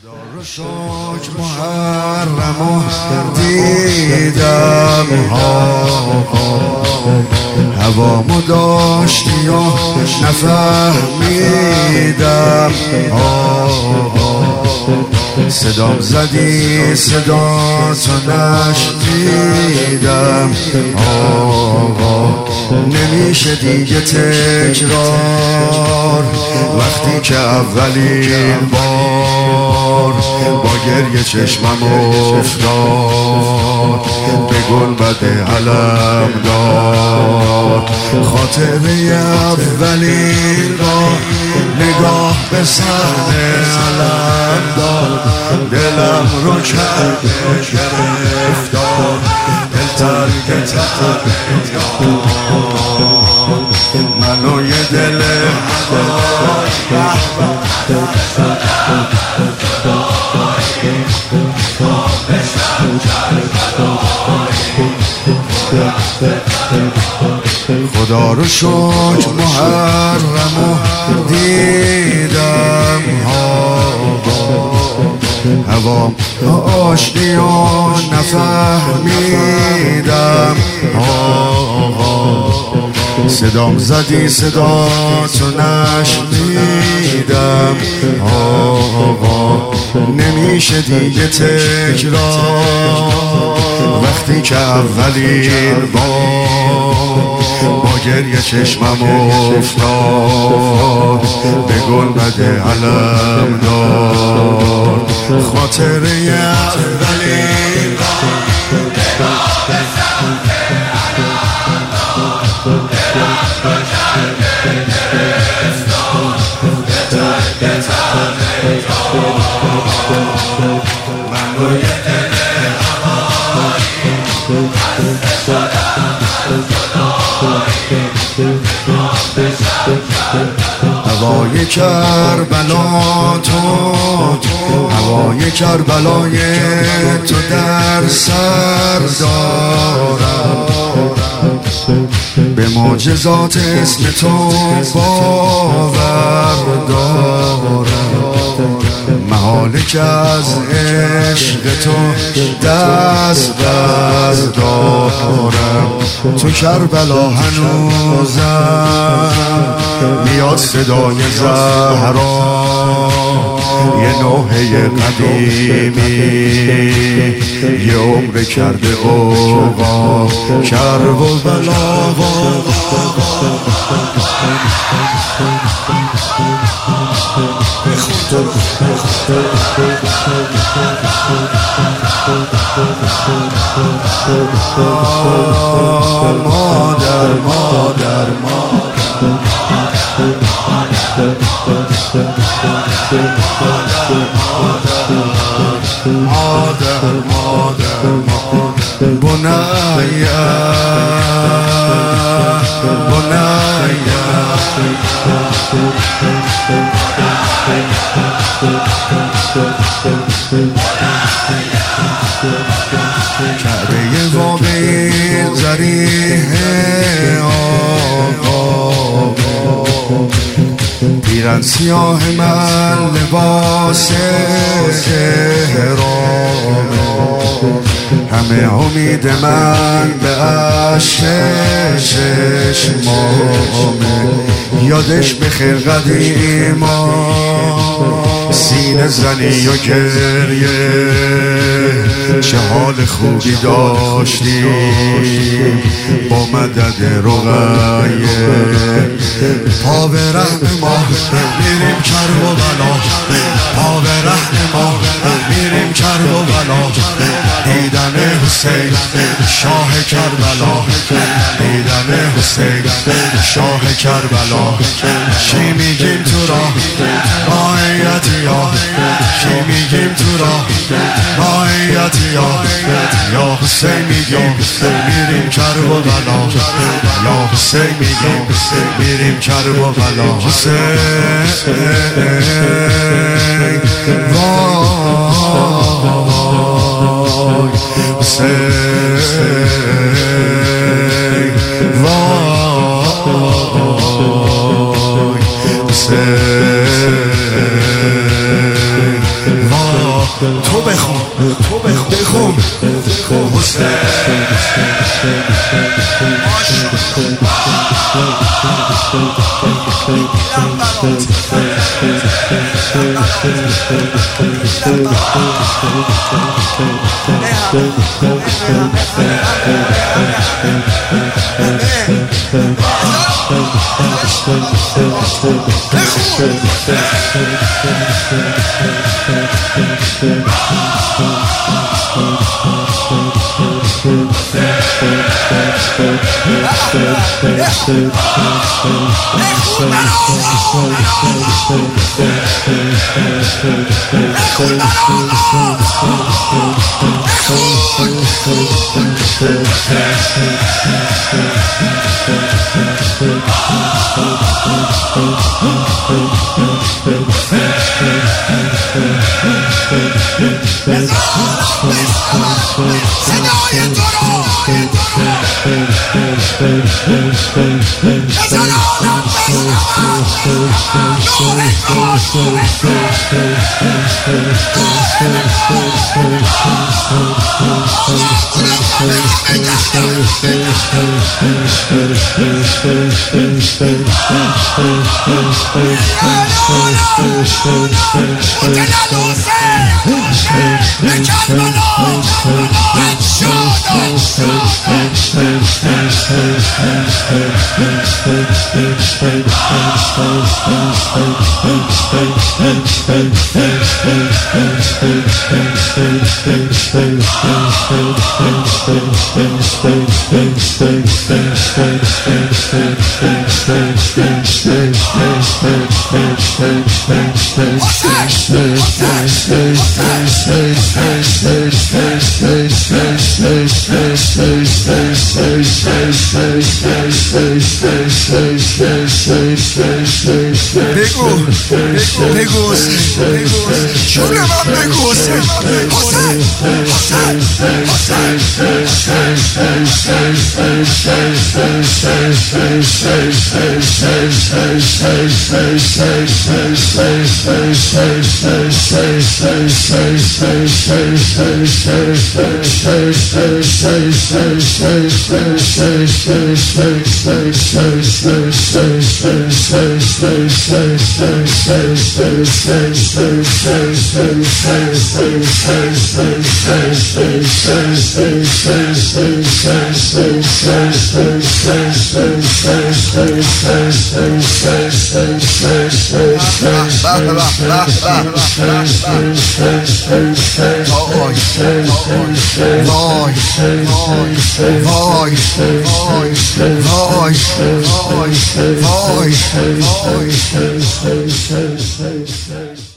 خدا رو شکر محرمو دیدم هوامو داشتی و نفهمیدم صدام زدی صدا تو نشنیدم نمیشه دیگه تکرار وقتی که اولین بار با گریه چشمم افتاد به گنبد علم داد خاطره اولین بار نگاه به صحنه علم داد دلم رو کرد گرفتار دل ترک منو یه دل خدا رو شکر محرمو دیدم هوام آشتی و نفهمیدم صدام زدی صدا تو نشنیدم نمیشه دیگه تکرار وقتی که اولین بار با گریه چشمم افتاد به گنبد علم داد خاطره اولین بار نگاه به صحنه هوای کربلا تو هوای کربلای تو در سر دارم به معجزات اسم تو باور دارم محاله که از عشق تو دست بردارم تو کربلا هنوزم میاد صدای زهرا یه نوحه قدیمی یه عمر کرده اوقا کرب و بلا مادر مادر بنایا کعبه واقعی ضریح آقا پیرن سیاه من لباس احرام همه امید من به عشق چشمامه یادش بخیر قدیما سینه زنی و گریه چه حال خوبی داشتی با مدد رقیه پا به رحم ما میریم کرب و بلا پا به رحم ما میریم کرب و بلا دیدن حسین شاه کربلا دیدن حسین شاه کربلا چی میگیم تو را مایتیا چی میگیم تو را مایتیا یا حسین میگیم میریم کرب و بلا یا حسین میگیم میریم کرب و بلا حسین وای حسین وای حسین وای تو بخون بخون وای